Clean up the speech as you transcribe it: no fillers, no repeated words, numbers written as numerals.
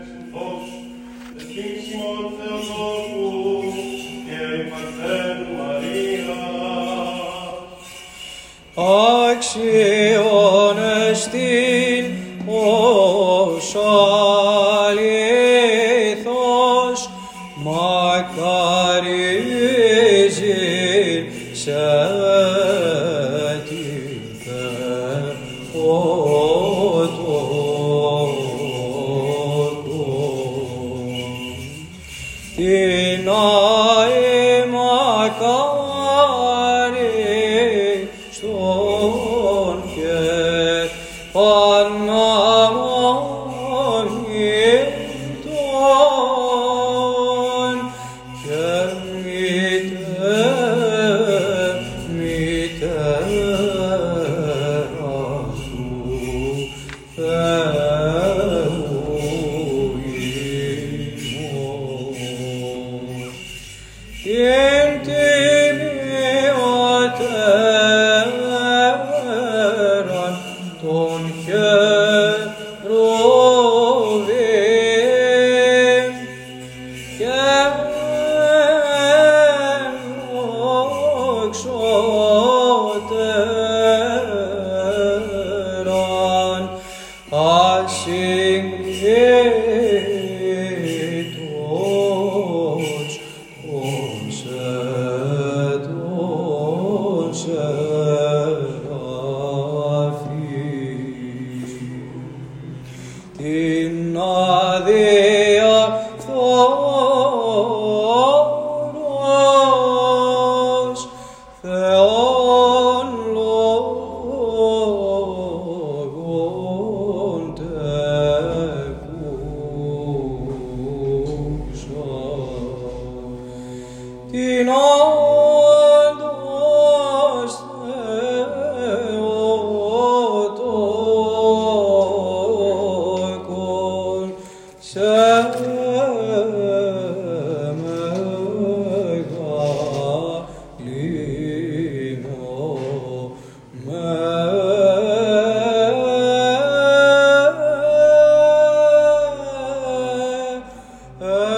Αξιόν εστιν ως αληθώς μακαρίζειν σε την Θεοτόκον. Την αη μακάριστον και παναμονητον και μητέρα σου Θεού ημών. Την τιμιωτέραν των χερουβίμ και ενόξωτεραν ασυγγήτως των σεραφείμ. Την αδιαφθόρος Θεόν λόγον τεκούσα. Την όντως Θεοτόκον σε μεγαλύνω